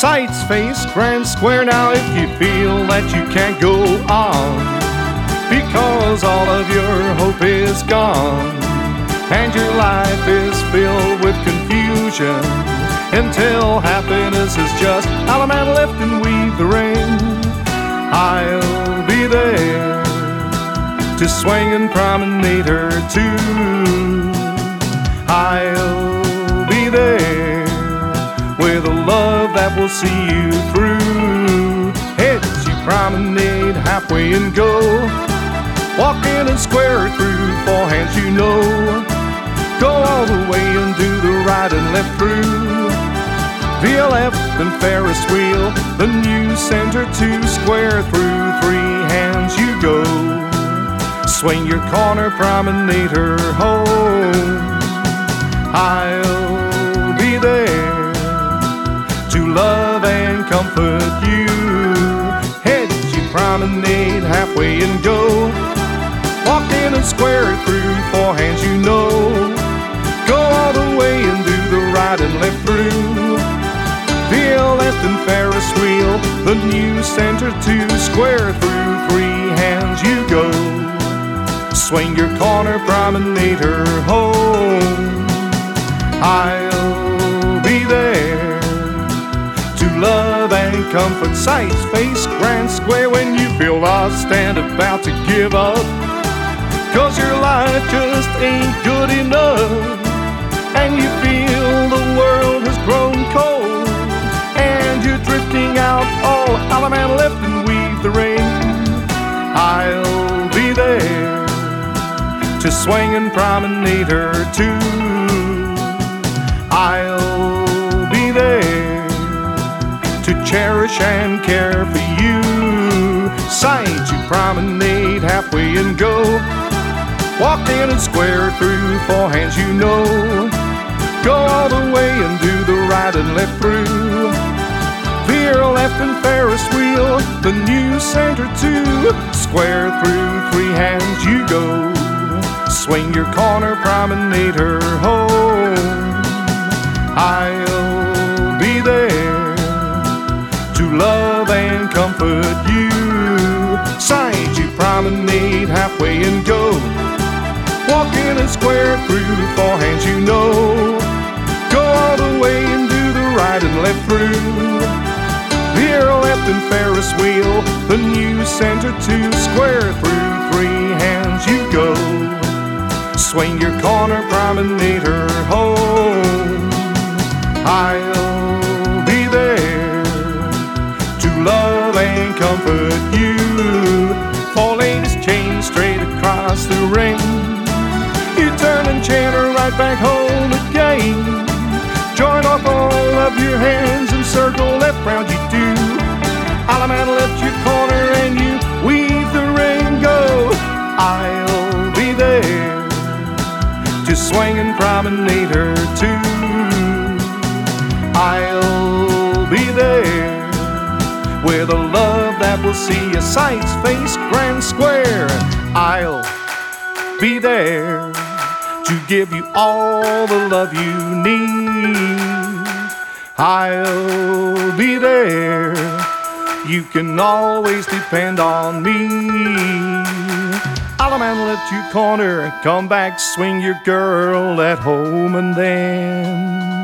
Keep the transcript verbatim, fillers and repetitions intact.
Sights face grand square. Now if you feel that you can't go on because all of your hope is gone and your life is filled with confusion until happiness is just out a man left and weave the ring, I'll be there to swing and promenade her too. I'll be there with a love that will see you through. Head you promenade halfway and go, walk in and square through, four hands you know. Go all the way and do the right and left through, via left and Ferris wheel, the new center to square through, three hands you go. Swing your corner, promenade her home. I'll be there to love and comfort you. Head you promenade halfway and go, walk in and square through, four hands you know. Go all the way and do the right and left through, via left and Ferris wheel, the new center to square through, three hands you go. Swing your corner, promenade her home. I'll be there to love and comfort. Sights face grand square. When you feel lost and about to give up, cause your life just ain't good enough, and you feel the world has grown cold, and you're drifting out all out a man left and weave the ring, I'll be there to swing and promenade her too. I'll be there to cherish and care for you. Sight you promenade halfway and go, walk in and square through, four hands you know. Go all the way and do the right and left through, veer left and Ferris wheel, the new center to square through, three hands you go. Swing your corner, promenade her home. I'll be there to love and comfort you. Sight you promenade halfway and go, walk in and square through, four hands you know. Go all the way and do the right and left through, veer left and Ferris wheel, the new center to square through, three hands you go. Swing your corner, promenade her home. I'll be there to love and comfort you. Four ladies chained straight across the ring, you turn and chain her right back home again. Join off all of your hands and circle left round you do. I'll man left your corner and you weave the ring, go. I'll be there to swing and promenade her too. I'll be there with a love that will see a sight's face grand square. I'll be there to give you all the love you need. I'll be there, you can always depend on me. I'll man left you corner, come back, swing your girl at home, and then